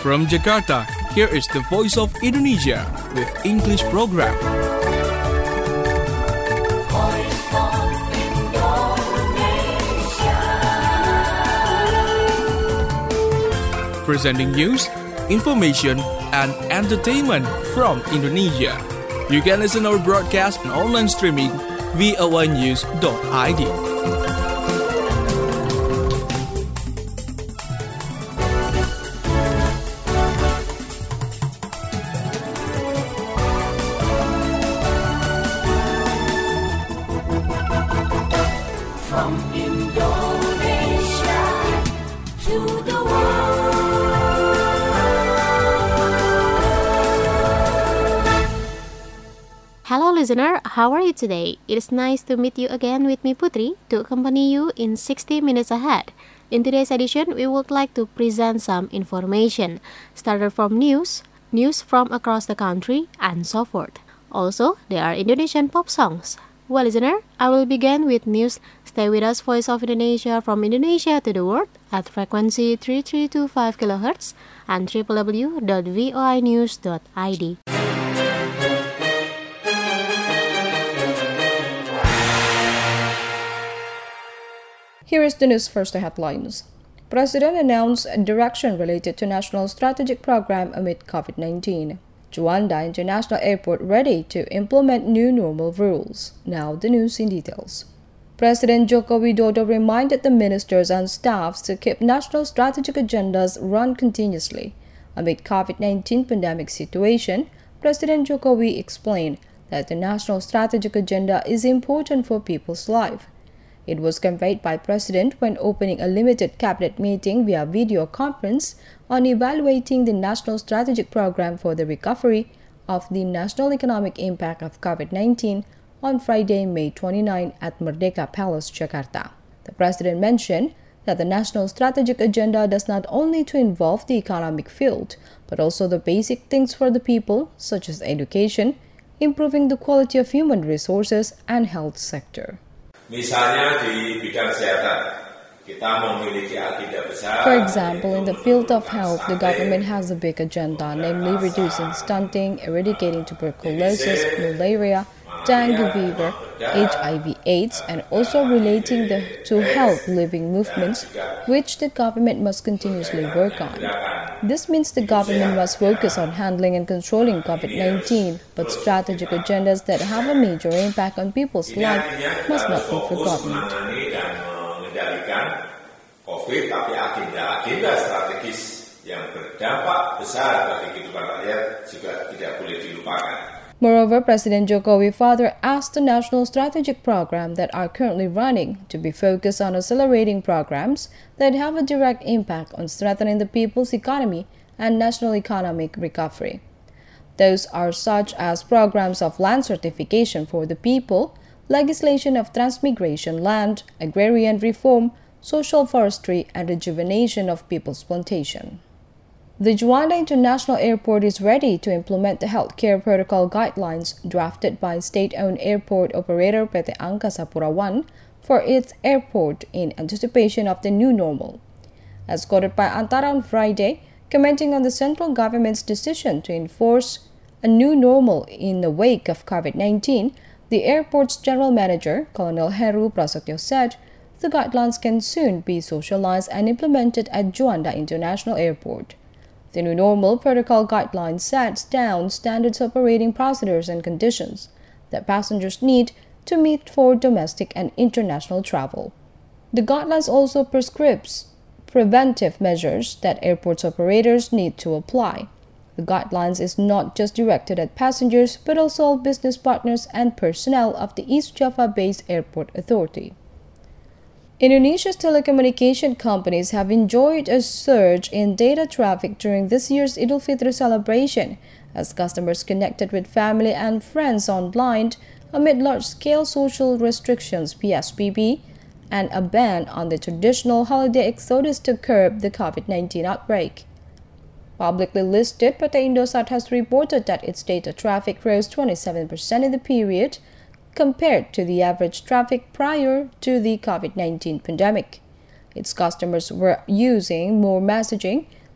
From Jakarta, here is the Voice of Indonesia with English program. Voice of Indonesia. Presenting news, information, and entertainment from Indonesia. You can listen our broadcast and online streaming voanews.id. From Indonesia to the Hello listener, how are you today? It is nice to meet you again with me Putri to accompany you in 60 minutes ahead. In today's edition, we would like to present some information, started from news from across the country, and so forth. Also, there are Indonesian pop songs. Well listener, I will begin with news. Stay with us, Voice of Indonesia from Indonesia to the world at frequency 3325 kHz and www.voinews.id. Here is the news first, the headlines. President announced a direction related to National Strategic Program amid COVID-19. Juanda International Airport ready to implement new normal rules. Now the news in details. President Joko Widodo reminded the ministers and staffs to keep national strategic agendas run continuously. Amid COVID-19 pandemic situation, President Jokowi explained that the national strategic agenda is important for people's life. It was conveyed by President when opening a limited cabinet meeting via video conference on evaluating the National Strategic Program for the recovery of the national economic impact of COVID-19 on Friday, May 29 at Merdeka Palace, Jakarta. The President mentioned that the National Strategic Agenda does not only to involve the economic field, but also the basic things for the people, such as education, improving the quality of human resources, and health sector. Misalnya di bidang kesehatan, kita memiliki agenda besar. For example, in the field of health, the government has a big agenda, namely reducing stunting, eradicating tuberculosis, malaria, dengue fever, HIV/AIDS, and also relating to health living movements, which the government must continuously work on. This means the government must focus on handling and controlling COVID-19, but strategic agendas that have a major impact on people's life must not be forgotten. Mengendalikan COVID, tapi agenda strategis yang berdampak besar bagi kehidupan rakyat juga tidak boleh dilupakan. Moreover, President Jokowi further asked the national strategic program that are currently running to be focused on accelerating programs that have a direct impact on strengthening the people's economy and national economic recovery. Those are such as programs of land certification for the people, legislation of transmigration land, agrarian reform, social forestry, and rejuvenation of people's plantation. The Juanda International Airport is ready to implement the healthcare protocol guidelines drafted by state-owned airport operator PT Angkasa Pura I for its airport in anticipation of the new normal. As quoted by Antara on Friday, commenting on the central government's decision to enforce a new normal in the wake of COVID-19, the airport's general manager, Colonel Heru Prasetyo, said the guidelines can soon be socialized and implemented at Juanda International Airport. The new normal protocol guidelines sets down standards operating procedures and conditions that passengers need to meet for domestic and international travel. The guidelines also prescribes preventive measures that airports operators need to apply. The guidelines is not just directed at passengers but also all business partners and personnel of the East Java-based Airport Authority. Indonesia's telecommunication companies have enjoyed a surge in data traffic during this year's Idul Fitri celebration as customers connected with family and friends online amid large-scale social restrictions (PSBB) and a ban on the traditional holiday exodus to curb the COVID-19 outbreak. Publicly listed, PT Indosat has reported that its data traffic rose 27% in the period, compared to the average traffic prior to the COVID-19 pandemic. Its customers were using more messaging,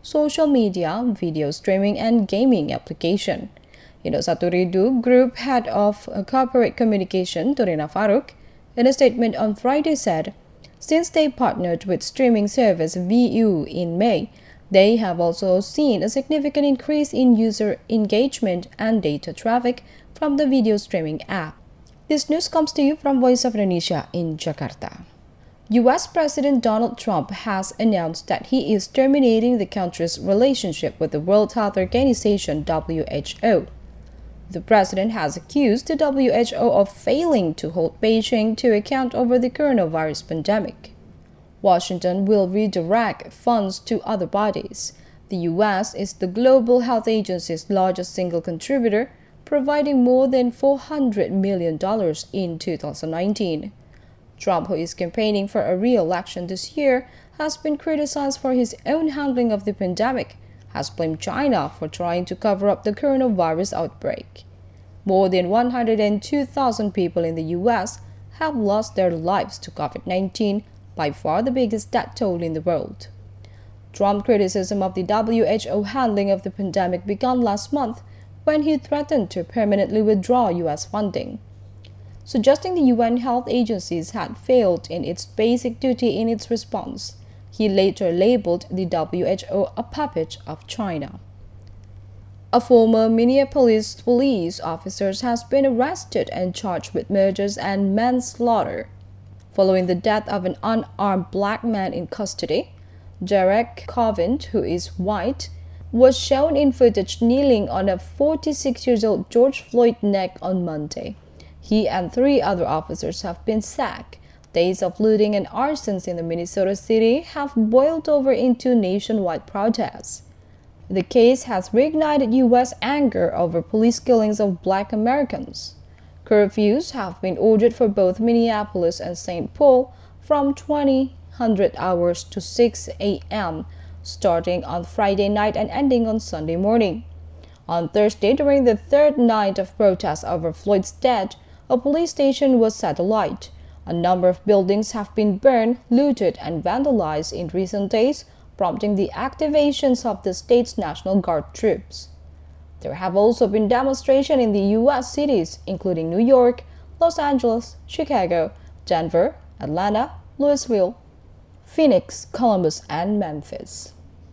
social media, video streaming, and gaming application. Indosaturidu Group Head of Corporate Communication, Turina Faruk, in a statement on Friday said, since they partnered with streaming service VU in May, they have also seen a significant increase in user engagement and data traffic from the video streaming app. This news comes to you from Voice of Indonesia in Jakarta. U.S. President Donald Trump has announced that he is terminating the country's relationship with the World Health Organization (WHO). The president has accused the WHO of failing to hold Beijing to account over the coronavirus pandemic. Washington will redirect funds to other bodies. The U.S. is the global health agency's largest single contributor, providing more than $400 million in 2019. Trump, who is campaigning for a re-election this year, has been criticized for his own handling of the pandemic, has blamed China for trying to cover up the coronavirus outbreak. More than 102,000 people in the U.S. have lost their lives to COVID-19, by far the biggest death toll in the world. Trump's criticism of the WHO handling of the pandemic began last month when he threatened to permanently withdraw U.S. funding. Suggesting the UN health agencies had failed in its basic duty in its response, he later labeled the WHO a puppet of China. A former Minneapolis police officer has been arrested and charged with murders and manslaughter. Following the death of an unarmed black man in custody, Derek Chauvin, who is white, was shown in footage kneeling on a 46-year-old George Floyd's neck on Monday. He and 3 other officers have been sacked. Days of looting and arsons in the Minnesota city have boiled over into nationwide protests. The case has reignited U.S. anger over police killings of black Americans. Curfews have been ordered for both Minneapolis and St. Paul from 2000 hours to 6 a.m., starting on Friday night and ending on Sunday morning. On Thursday, during the third night of protests over Floyd's death, a police station was set alight. A number of buildings have been burned, looted, and vandalized in recent days, prompting the activations of the state's National Guard troops. There have also been demonstrations in the U.S. cities, including New York, Los Angeles, Chicago, Denver, Atlanta, Louisville, Phoenix, Columbus, and Memphis.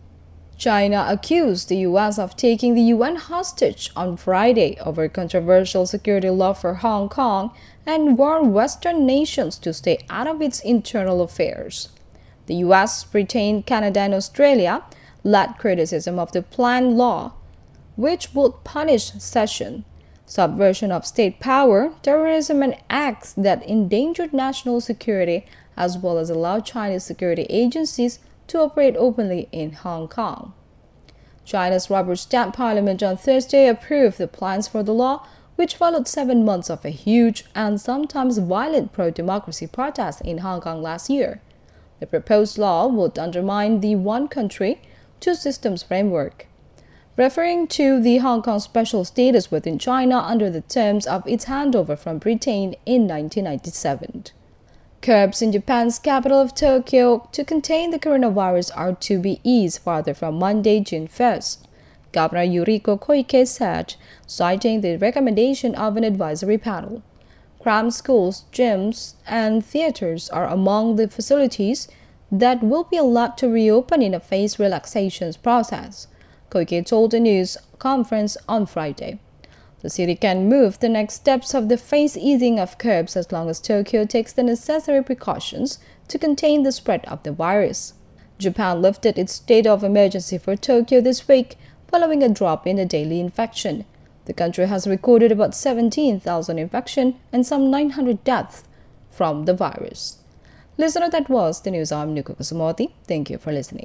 China accused the U.S. of taking the UN hostage on Friday over controversial security law for Hong Kong and warned Western nations to stay out of its internal affairs. The U.S., Britain, Canada, and Australia led criticism of the planned law, which would punish secession, subversion of state power, terrorism, and acts that endangered national security, as well as allow Chinese security agencies to operate openly in Hong Kong. China's rubber-stamp parliament on Thursday approved the plans for the law, which followed 7 months of a huge and sometimes violent pro-democracy protest in Hong Kong last year. The proposed law would undermine the one country, two systems framework, referring to the Hong Kong special status within China under the terms of its handover from Britain in 1997. Curbs in Japan's capital of Tokyo to contain the coronavirus are to be eased farther from Monday, June 1st, Governor Yuriko Koike said, citing the recommendation of an advisory panel. Crammed schools, gyms, and theaters are among the facilities that will be allowed to reopen in a phased relaxation process, Koike told a news conference on Friday. The city can move the next steps of the phased easing of curbs as long as Tokyo takes the necessary precautions to contain the spread of the virus. Japan lifted its state of emergency for Tokyo this week following a drop in the daily infection. The country has recorded about 17,000 infections and some 900 deaths from the virus. Listener, that was the news. I'm Nuku Kusumoti. Thank you for listening.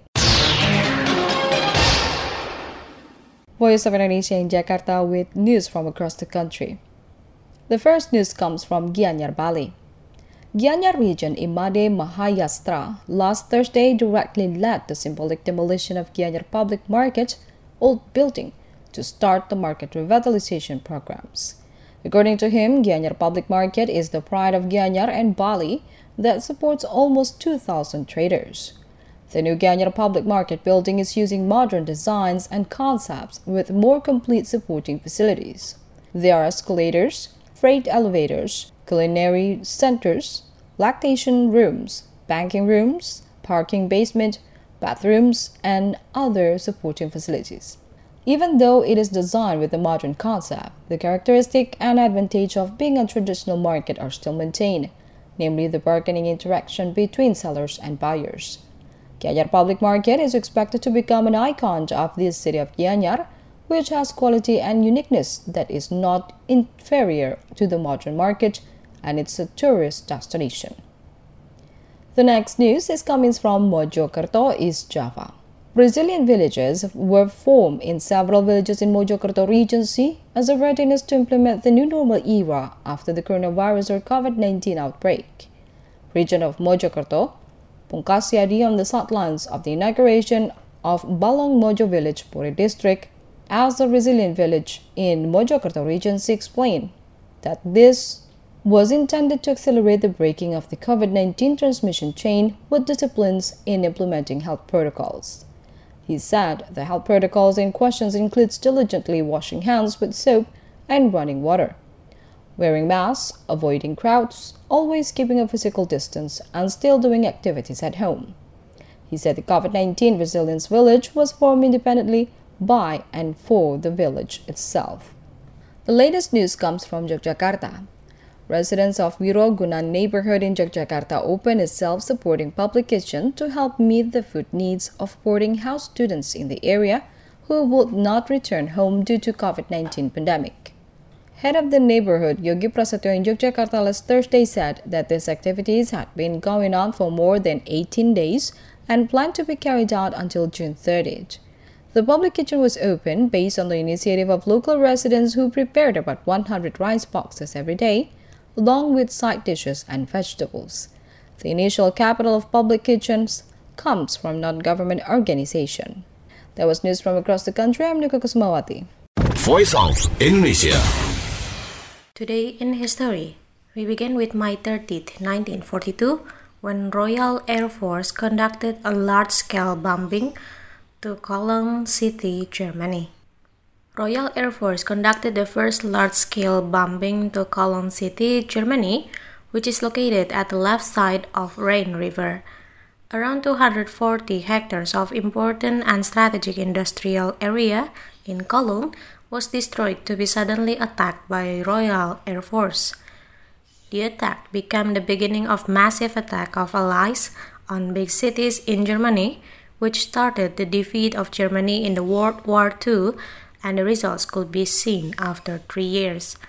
Voice of Indonesia in Jakarta with news from across the country. The first news comes from Gianyar, Bali. Gianyar region Imade Mahayastra last Thursday directly led the symbolic demolition of Gianyar Public Market old building to start the market revitalization programs. According to him, Gianyar Public Market is the pride of Gianyar and Bali that supports almost 2,000 traders. The new Gianyar Public Market building is using modern designs and concepts with more complete supporting facilities. There are escalators, freight elevators, culinary centers, lactation rooms, banking rooms, parking basement, bathrooms, and other supporting facilities. Even though it is designed with a modern concept, the characteristic and advantage of being a traditional market are still maintained, namely the bargaining interaction between sellers and buyers. Gianyar Public Market is expected to become an icon of the city of Gianyar, which has quality and uniqueness that is not inferior to the modern market, and it's a tourist destination. The next news is coming from Mojokerto, East Java. Resilient villages were formed in several villages in Mojokerto Regency as a readiness to implement the new normal era after the coronavirus or COVID-19 outbreak. Region of Mojokerto, Pungkasiadi on the sidelines of the inauguration of Balong Mojo Village, Puri District, as the resilient village in Mojokerto Regency explained that this was intended to accelerate the breaking of the COVID-19 transmission chain with disciplines in implementing health protocols. He said the health protocols in question includes diligently washing hands with soap and running water, wearing masks, avoiding crowds, always keeping a physical distance, and still doing activities at home. He said the COVID-19 Resilience Village was formed independently by and for the village itself. The latest news comes from Yogyakarta. Residents of Wirogunan neighborhood in Yogyakarta opened a self-supporting public kitchen to help meet the food needs of boarding house students in the area who would not return home due to COVID-19 pandemic. Head of the neighborhood, Yogi Prasetyo in Yogyakarta last Thursday said that these activities had been going on for more than 18 days and planned to be carried out until June 30th. The public kitchen was opened based on the initiative of local residents who prepared about 100 rice boxes every day, along with side dishes and vegetables. The initial capital of public kitchens comes from non-government organization. That was news from across the country. I'm Nika Kusmawati. Voice of Indonesia. Today in history, we begin with May 30th, 1942, when Royal Air Force conducted a large-scale bombing to Cologne City, Germany. Royal Air Force conducted the first large-scale bombing to Cologne City, Germany, which is located at the left side of Rhine River. Around 240 hectares of important and strategic industrial area in Cologne was destroyed to be suddenly attacked by Royal Air Force. The attack became the beginning of massive attack of Allies on big cities in Germany, which started the defeat of Germany in the World War II, and the results could be seen after 3 years.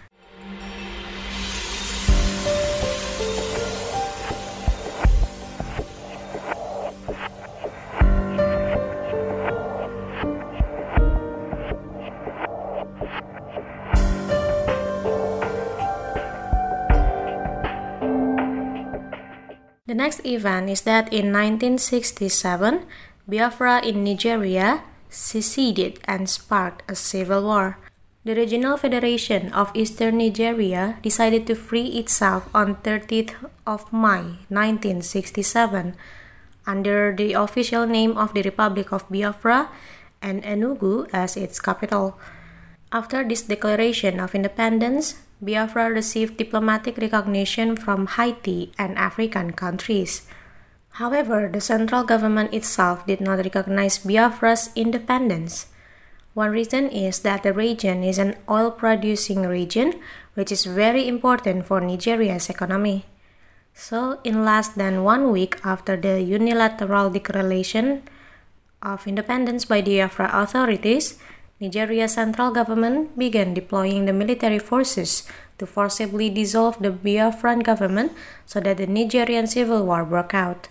The next event is that in 1967, Biafra in Nigeria seceded and sparked a civil war. The Regional Federation of Eastern Nigeria decided to free itself on 30th of May 1967 under the official name of the Republic of Biafra and Enugu as its capital. After this declaration of independence, Biafra received diplomatic recognition from Haiti and African countries. However, the central government itself did not recognize Biafra's independence. One reason is that the region is an oil-producing region, which is very important for Nigeria's economy. So, in less than 1 week after the unilateral declaration of independence by the Biafra authorities, Nigeria's central government began deploying the military forces to forcibly dissolve the Biafran government so that the Nigerian civil war broke out.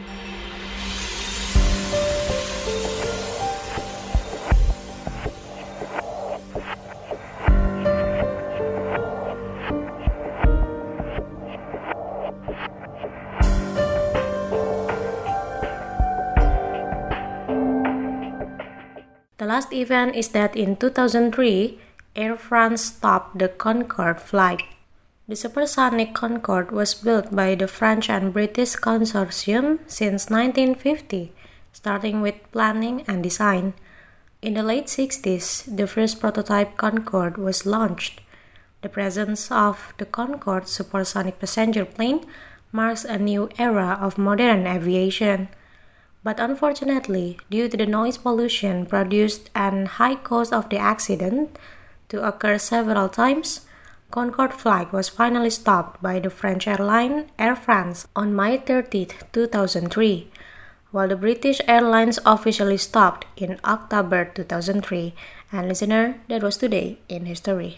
The last event is that in 2003, Air France stopped the Concorde flight. The supersonic Concorde was built by the French and British consortium since 1950. starting with planning and design. In the late 60s, the first prototype Concorde was launched. The presence of the Concorde supersonic passenger plane marks a new era of modern aviation. But unfortunately, due to the noise pollution produced and high cost of the accident to occur several times, Concorde flight was finally stopped by the French airline Air France on May 30, 2003, while the British Airlines officially stopped in October 2003. And listener, that was today in history.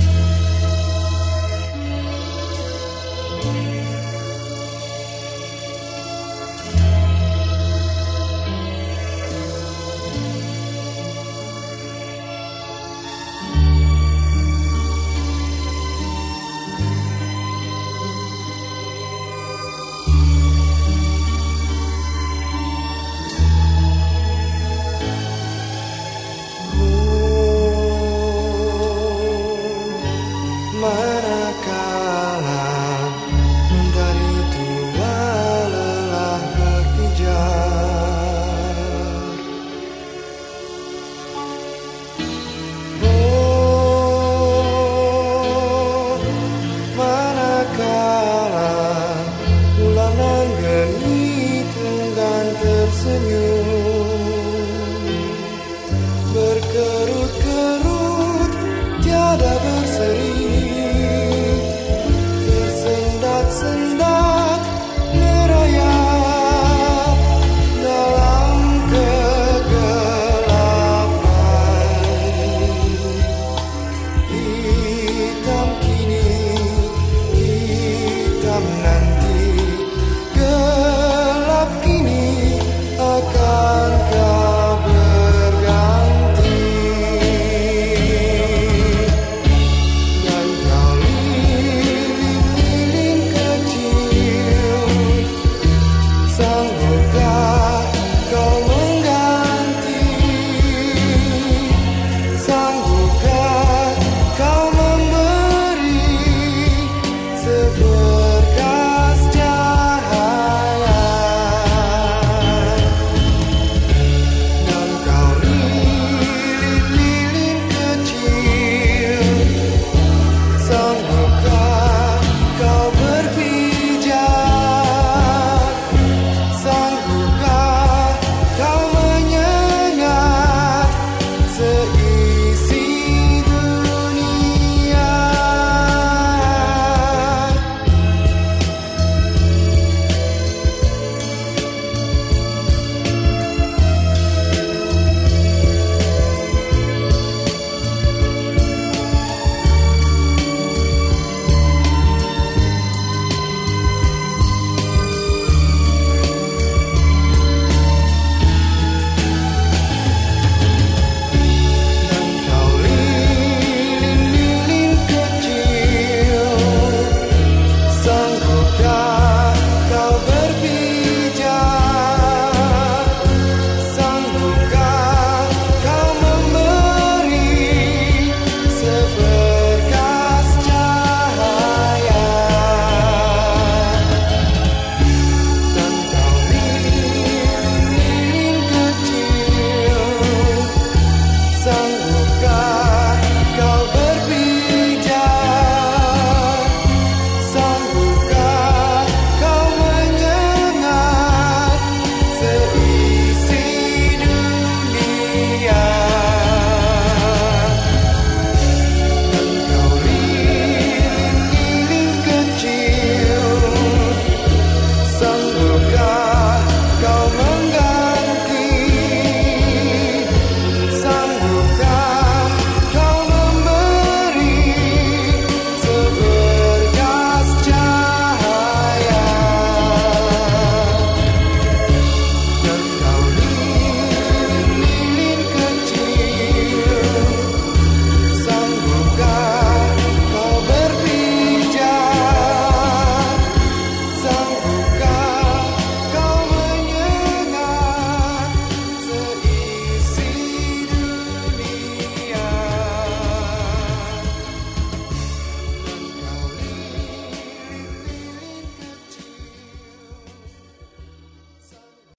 Berkerut-kerut tiada berseri, tersendat-sendat merayap dalam kegelapan. Hitam kini, hitam nanti, gelap kini akan kau berganti. Dan kau lilin-lilin kecil, sanggupkah kau mengganti? Sanggupkah kau memberi seberkas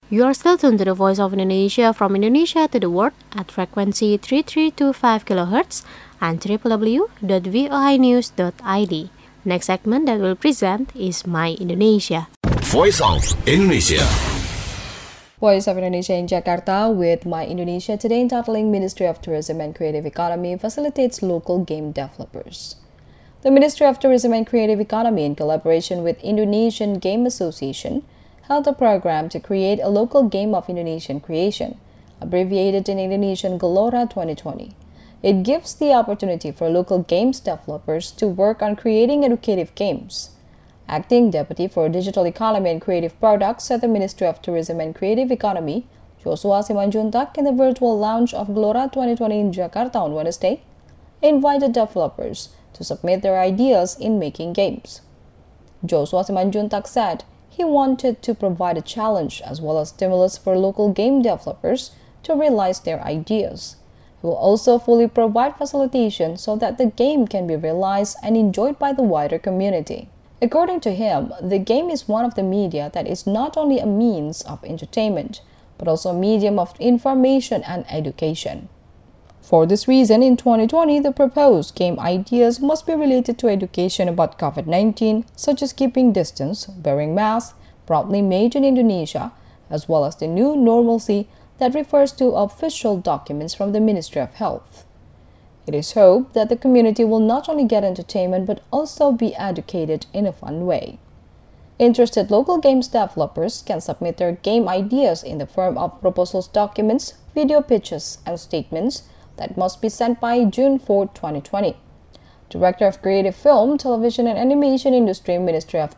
You are still tuned to the Voice of Indonesia from Indonesia to the world at frequency 3325 kHz and www.voinews.id. Next segment that we'll present is My Indonesia. Voice of Indonesia. Voice of Indonesia in Jakarta with My Indonesia today entitling Ministry of Tourism and Creative Economy facilitates local game developers. The Ministry of Tourism and Creative Economy, in collaboration with Indonesian Game Association, held a program to create a local game of Indonesian creation, abbreviated in Indonesian Gelora 2020. It gives the opportunity for local games developers to work on creating educative games. Acting Deputy for Digital Economy and Creative Products at the Ministry of Tourism and Creative Economy, Joshua Simanjuntak, in the virtual launch of Gelora 2020 in Jakarta on Wednesday, invited developers to submit their ideas in making games. Joshua Simanjuntak said he wanted to provide a challenge as well as stimulus for local game developers to realize their ideas. He will also fully provide facilitation so that the game can be realized and enjoyed by the wider community. According to him, the game is one of the media that is not only a means of entertainment, but also a medium of information and education. For this reason, in 2020, the proposed game ideas must be related to education about COVID-19, such as keeping distance, wearing masks, proudly made in Indonesia, as well as the new normalcy that refers to official documents from the Ministry of Health. It is hoped that the community will not only get entertainment but also be educated in a fun way. Interested local games developers can submit their game ideas in the form of proposals documents, video pitches, and statements that must be sent by June 4, 2020. Director of Creative Film, Television and Animation Industry, Ministry of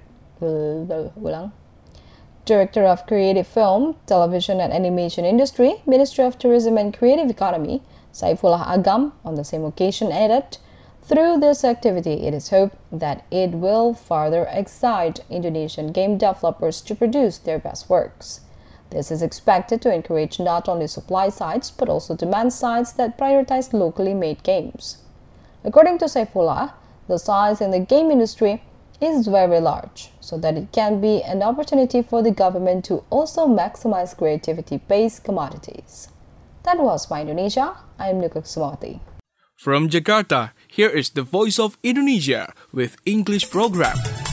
Director of Creative Film, Television and Animation Industry, Ministry of Tourism and Creative Economy, Saifullah Agam, on the same occasion added, "Through this activity, it is hoped that it will further excite Indonesian game developers to produce their best works. This is expected to encourage not only supply sides but also demand sides that prioritize locally made games." According to Saifullah, the size in the game industry is very large, so that it can be an opportunity for the government to also maximize creativity-based commodities. That was My Indonesia. I am Nuka Sumati. From Jakarta, here is the Voice of Indonesia with English program.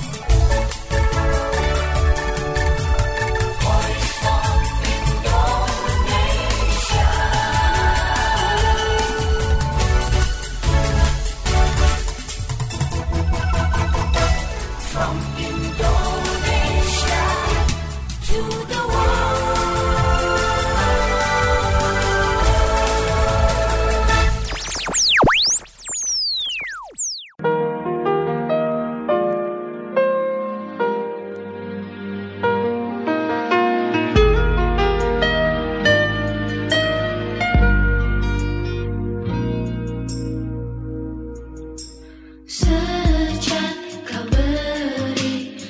From Indonesia to the world. Sejak kau beri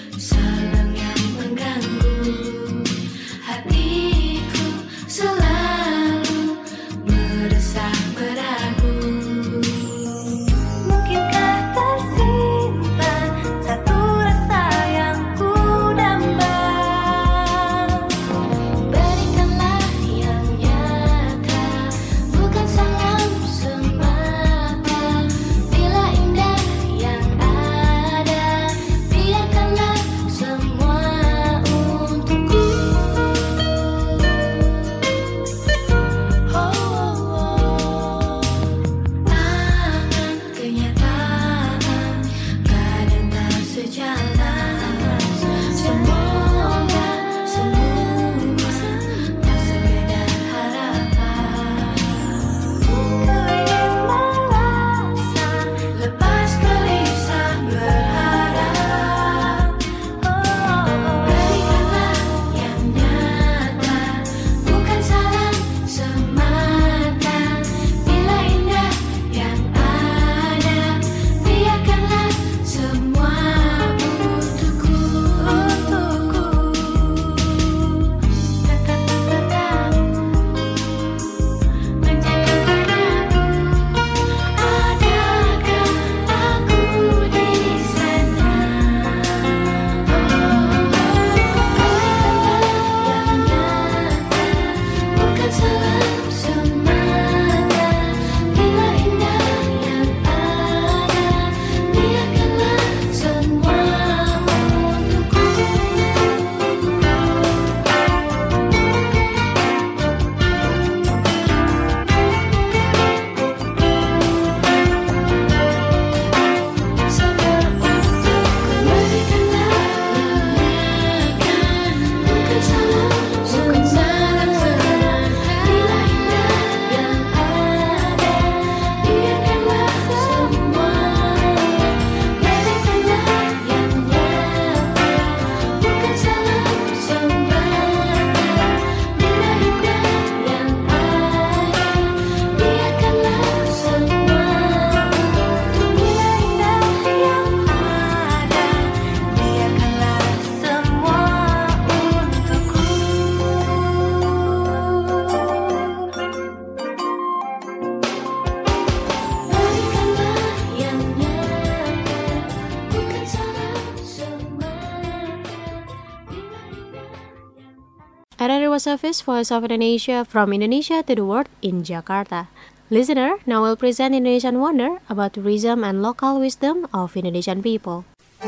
Ada Service, Voice of Indonesia, from Indonesia to the world in Jakarta. Listener, now we'll present Indonesian Wonder about tourism and local wisdom of Indonesian people.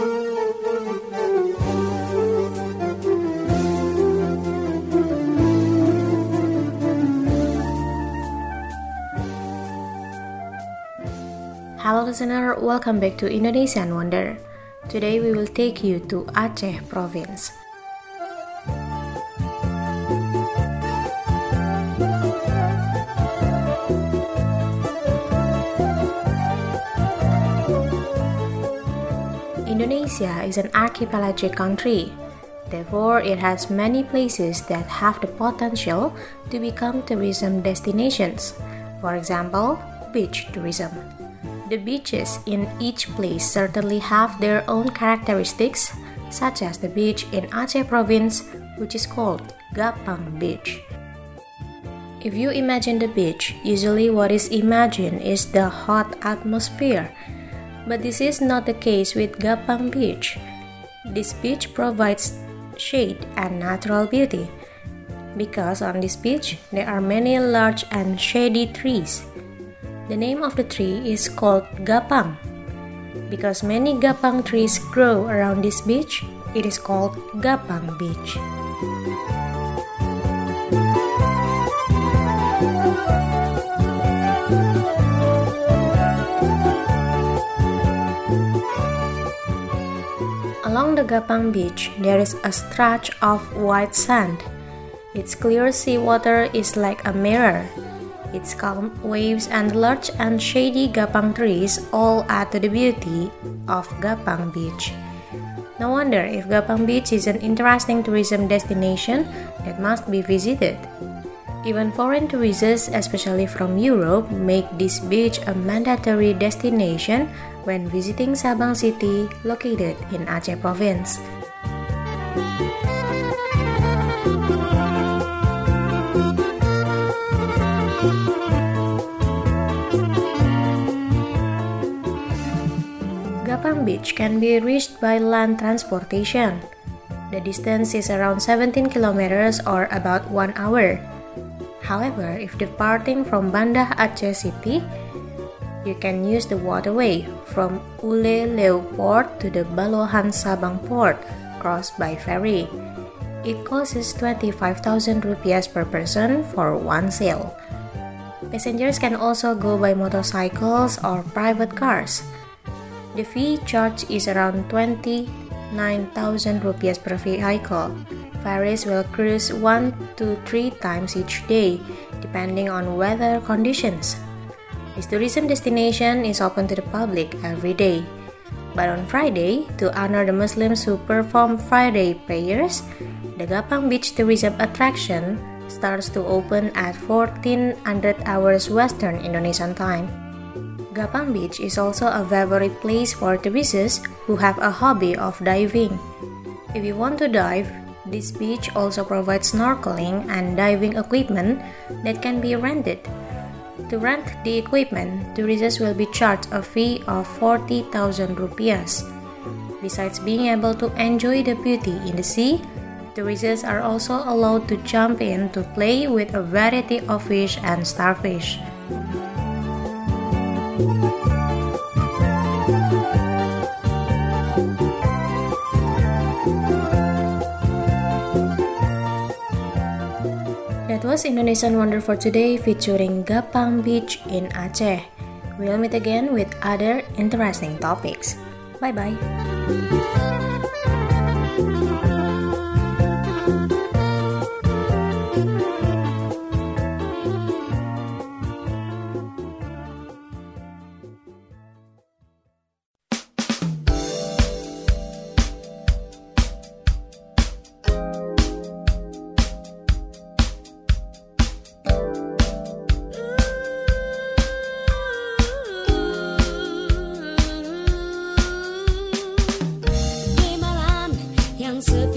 Hello listener, welcome back to Indonesian Wonder. Today we will take you to Aceh province. Indonesia is an archipelagic country. Therefore, it has many places that have the potential to become tourism destinations. For example, beach tourism. The beaches in each place certainly have their own characteristics, such as the beach in Aceh province, which is called Gapang Beach. If you imagine the beach, usually what is imagined is the hot atmosphere. But this is not the case with Gapang Beach. This beach provides shade and natural beauty. Because on this beach, there are many large and shady trees. The name of the tree is called Gapang. Because many Gapang trees grow around this beach, it is called Gapang Beach. Along the Gapang Beach, there is a stretch of white sand. Its clear seawater is like a mirror. Its calm waves and large and shady Gapang trees all add to the beauty of Gapang Beach. No wonder if Gapang Beach is an interesting tourism destination that must be visited. Even foreign tourists, especially from Europe, make this beach a mandatory destination when visiting Sabang City, located in Aceh province. Gapang Beach can be reached by land transportation. The distance is around 17 kilometers or about 1 hour. However, if departing from Banda Aceh City, you can use the waterway from Ule Leu Port to the Balohan Sabang Port, crossed by ferry. It costs 25,000 rupiah per person for one sail. Passengers can also go by motorcycles or private cars. The fee charged is around 29,000 rupiah per vehicle. Ferries will cruise 1 to 3 times each day, depending on weather conditions. This tourism destination is open to the public every day. But on Friday, to honor the Muslims who perform Friday prayers, the Gapang Beach tourism attraction starts to open at 1400 hours Western Indonesian time. Gapang Beach is also a favorite place for tourists who have a hobby of diving. If you want to dive, this beach also provides snorkeling and diving equipment that can be rented. To rent the equipment, tourists will be charged a fee of 40,000 rupiah. Besides being able to enjoy the beauty in the sea, tourists are also allowed to jump in to play with a variety of fish and starfish. That was Indonesian Wonder for today, featuring Gapang Beach in Aceh. We'll meet again with other interesting topics. Bye-bye. Di malam yang sepi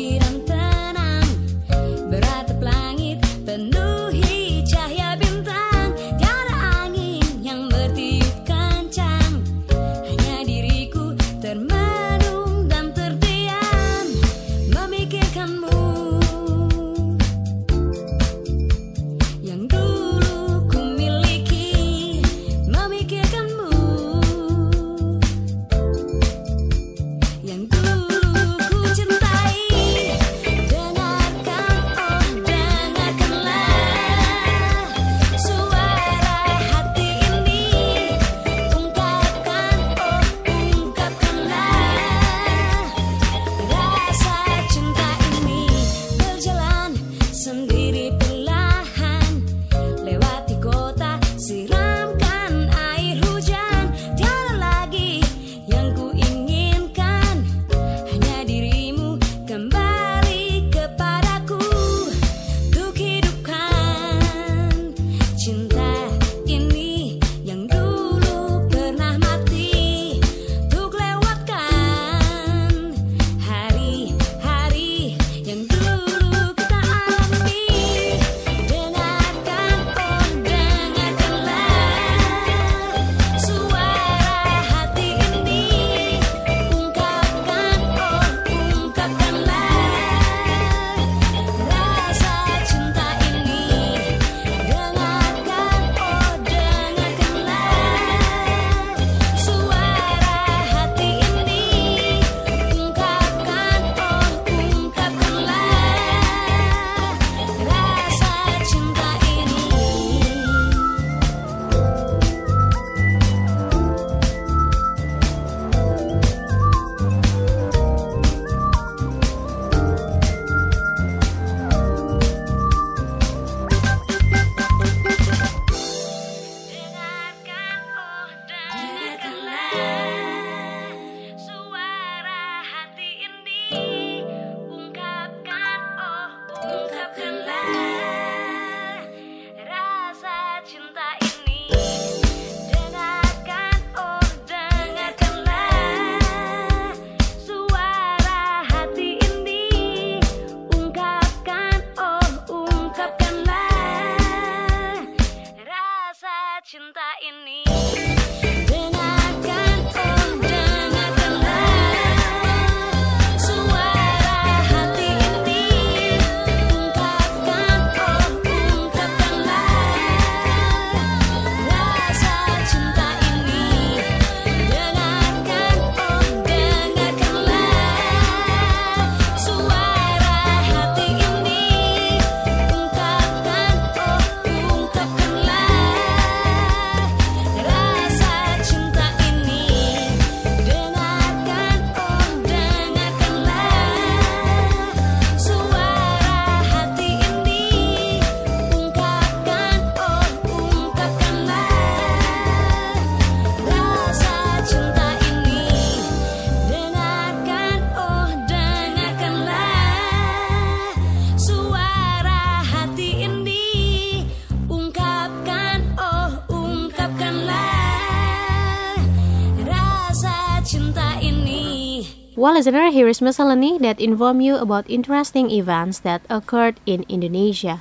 Well, listener, here is miscellany that inform you about interesting events that occurred in Indonesia.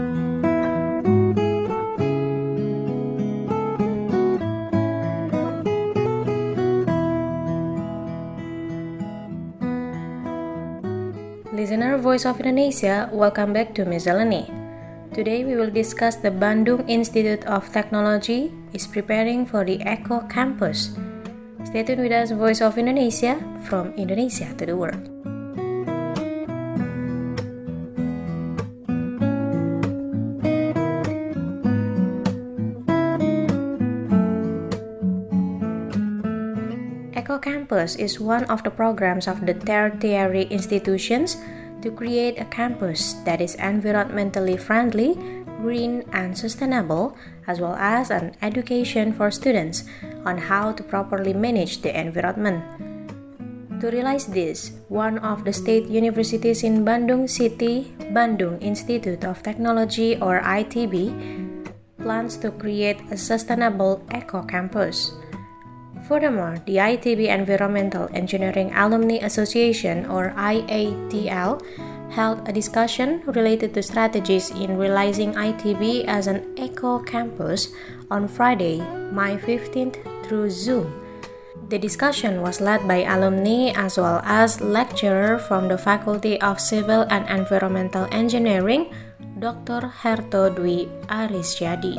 Listener Voice of Indonesia, welcome back to Miscellany. Today we will discuss the Bandung Institute of Technology is preparing for the Eco Campus. Stay tuned with us, Voice of Indonesia, from Indonesia to the world. Eco Campus is one of the programs of the tertiary institutions to create a campus that is environmentally friendly, green, and sustainable, as well as an education for students on how to properly manage the environment. To realize this, one of the state universities in Bandung City, Bandung Institute of Technology or ITB, plans to create a sustainable eco campus. Furthermore, the ITB Environmental Engineering Alumni Association or IATL held a discussion related to strategies in realizing ITB as an eco campus on Friday, May 15th through Zoom. The discussion was led by alumni as well as lecturer from the Faculty of Civil and Environmental Engineering, Dr. Herto Dwi Arisyadi.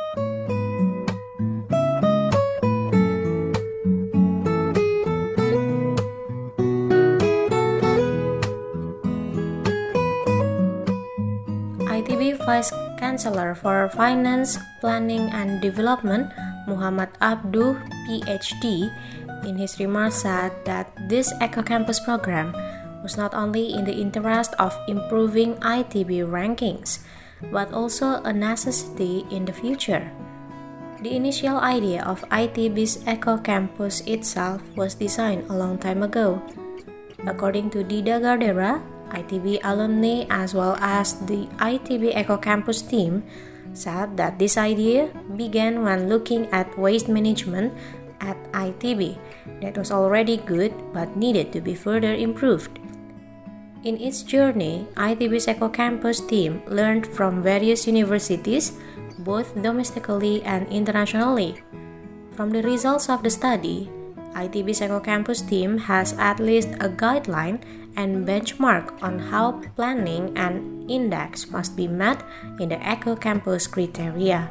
ITB Vice Chancellor for Finance, Planning and Development, Muhammad Abduh, PhD, in his remarks said that this Eco Campus program was not only in the interest of improving ITB rankings, but also a necessity in the future. The initial idea of ITB's Eco Campus itself was designed a long time ago. According to Dida Gardera, ITB alumni as well as the ITB Eco Campus team said that this idea began when looking at waste management at ITB that was already good but needed to be further improved. In its journey, ITB's Eco Campus team learned from various universities, both domestically and internationally. From the results of the study, ITB's Eco Campus team has at least a guideline and benchmark on how planning and index must be met in the Eco Campus criteria.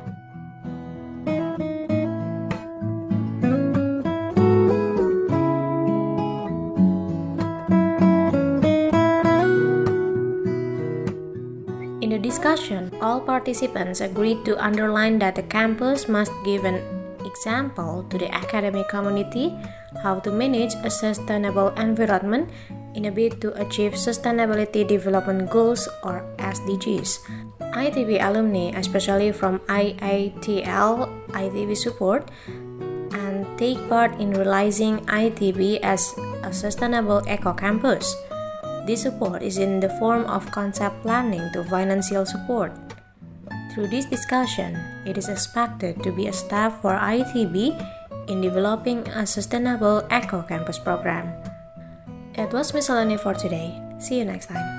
In the discussion, all participants agreed to underline that the campus must give an example to the academic community how to manage a sustainable environment in a bid to achieve Sustainability Development Goals or SDGs. ITB alumni, especially from IATL, ITB support and take part in realizing ITB as a sustainable eco campus. This support is in the form of concept planning to financial support. Through this discussion, it is expected to be a step for ITB in developing a sustainable eco campus program. That was Miscellany for today. See you next time.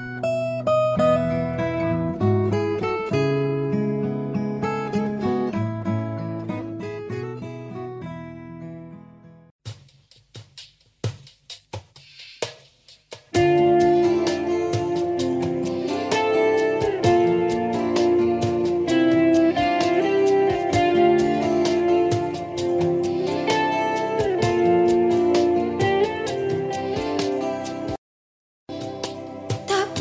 Tak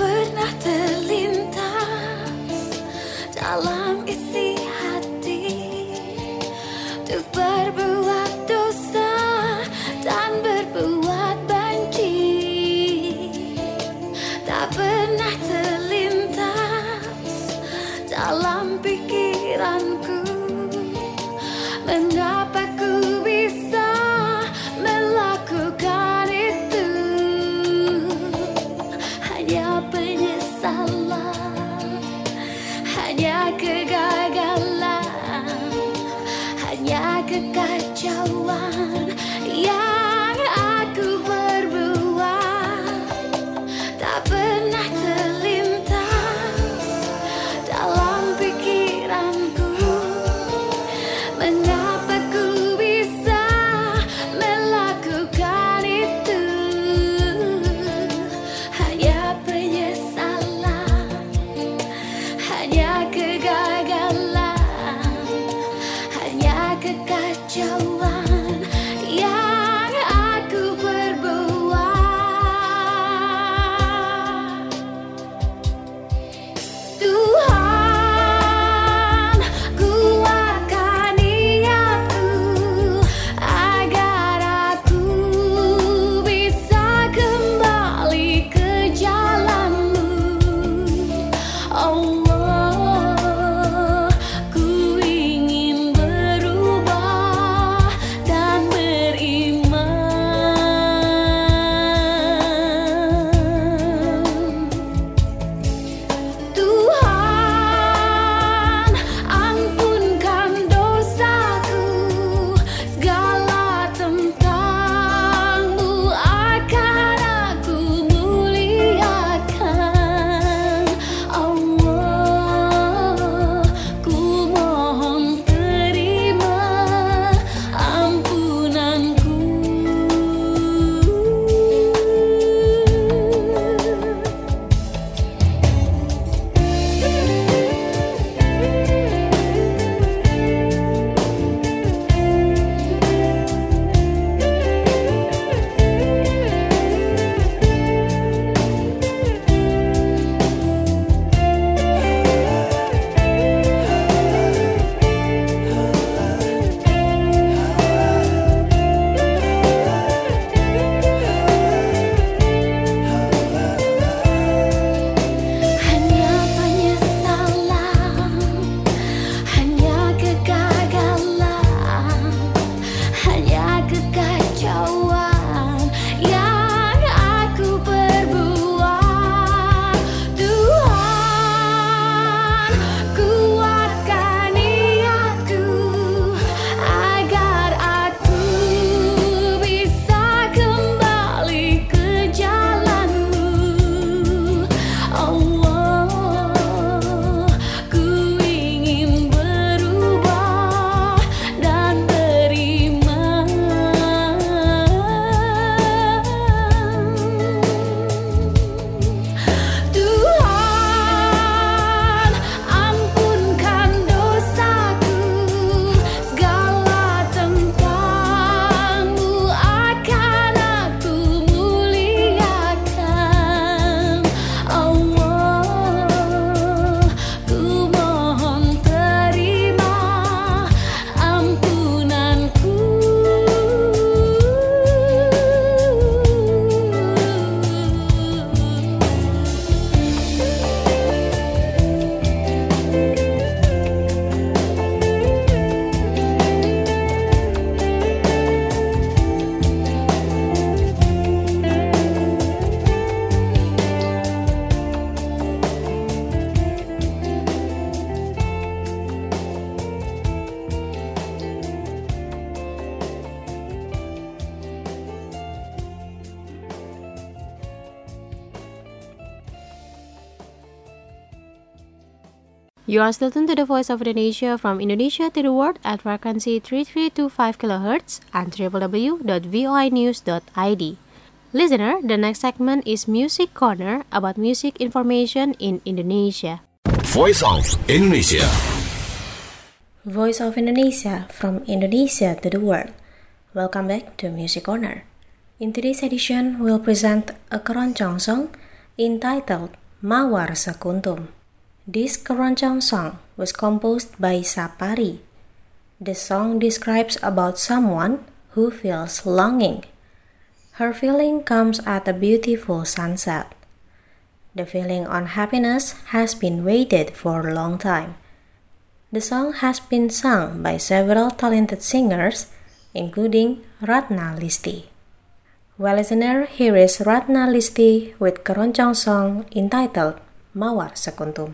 You are still tuned to the Voice of Indonesia from Indonesia to the world at frequency 3325 kHz and www.voinews.id. Listener, the next segment is Music Corner about music information in Indonesia. Voice of Indonesia. Voice of Indonesia from Indonesia to the world. Welcome back to Music Corner. In today's edition, we'll present a keroncong song entitled Mawar Sekuntum. This keroncong song was composed by Sapari. The song describes about someone who feels longing. Her feeling comes at a beautiful sunset. The feeling on happiness has been waited for a long time. The song has been sung by several talented singers, including Ratna Listi. Well, listener, here is Ratna Listi with keroncong song entitled Mawar Sekuntum.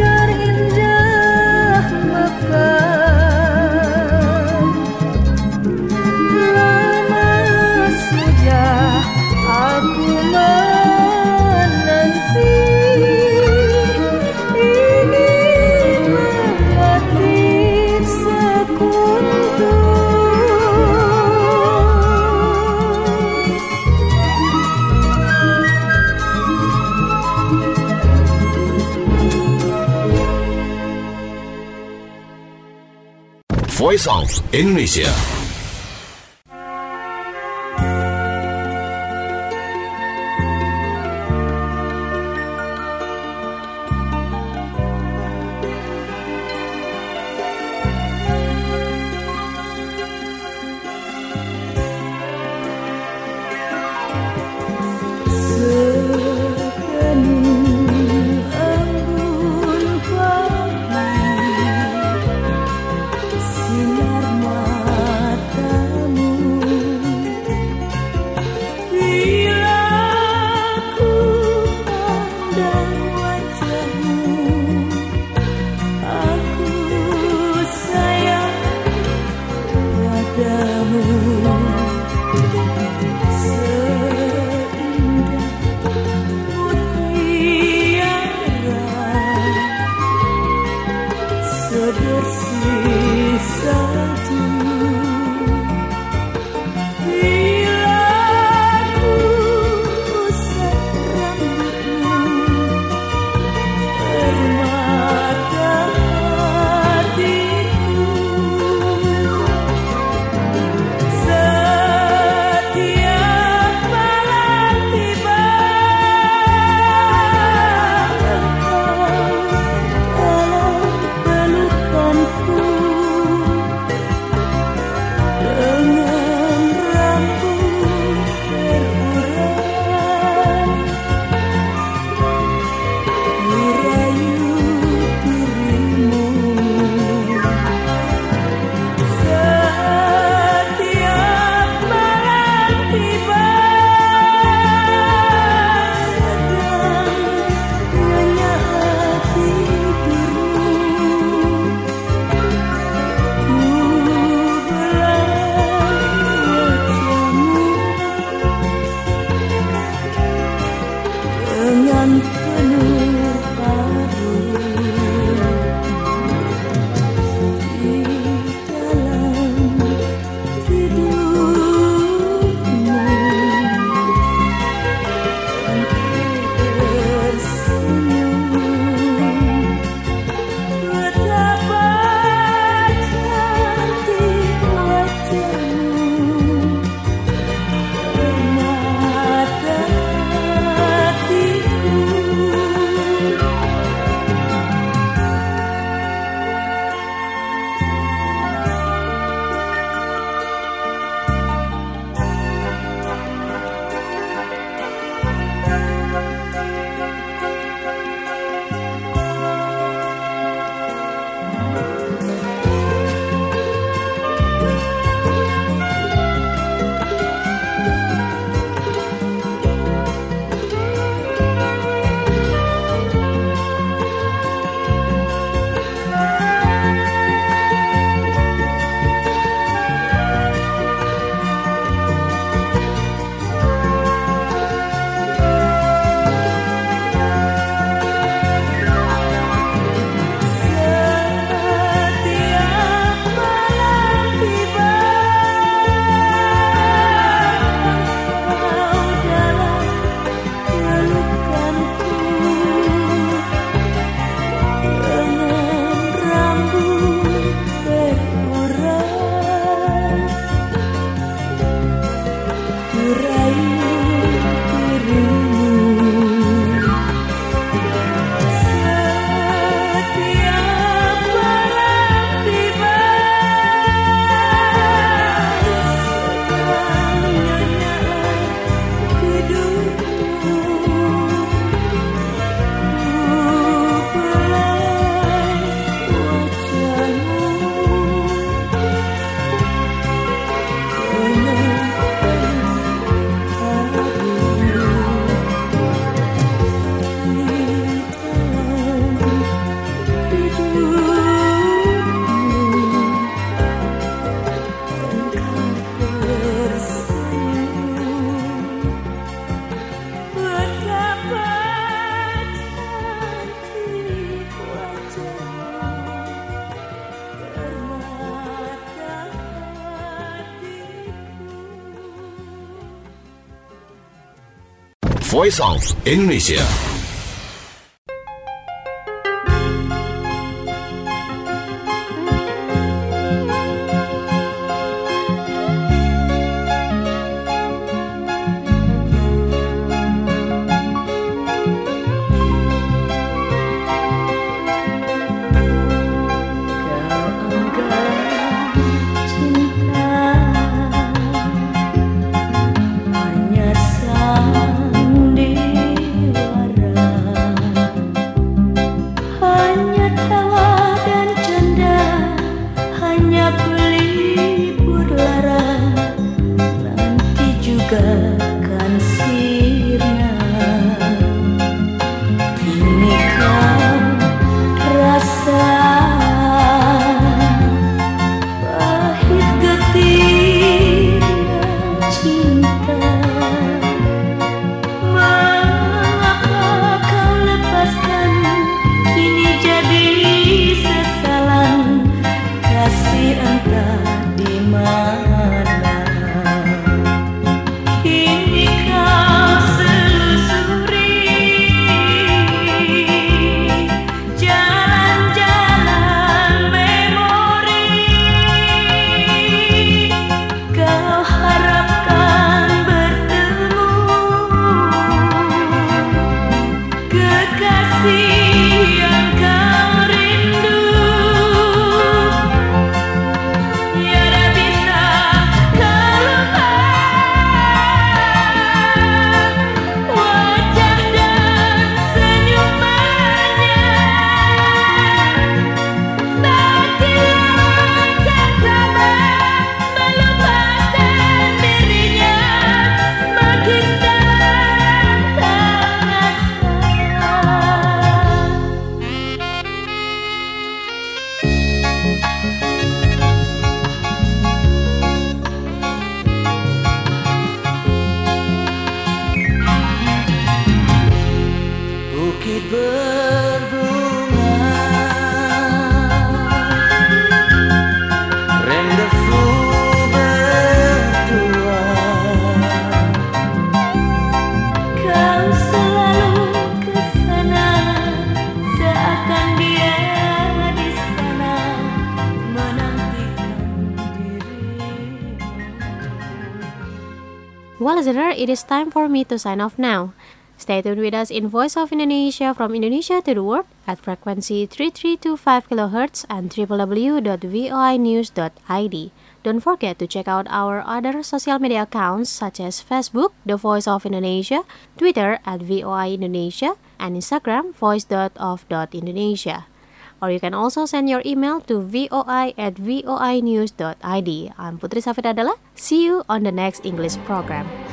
terindah mekar. Lama sudah aku menanti, ingin memetik sekuntum. Voice of Indonesia. Sepenuh embun pagi, sinar matamu. Bila ku pandang wajahmu, aku sayang padamu. Seindah mutiara, sebersih salju. Bila ku usap rambutmu, permata hatiku. Setiap malam tiba engkau dalam pelukanku. Voice of Indonesia. Well, listener, it is time for me to sign off now. Stay tuned with us in Voice of Indonesia from Indonesia to the world at frequency 3325 kHz and www.voinews.id. Don't forget to check out our other social media accounts such as Facebook, The Voice of Indonesia, Twitter at VOI Indonesia, and Instagram, voice.of.indonesia. Or you can also send your email to voi@voinews.id. I'm Putri Safidadala. See you on the next English program.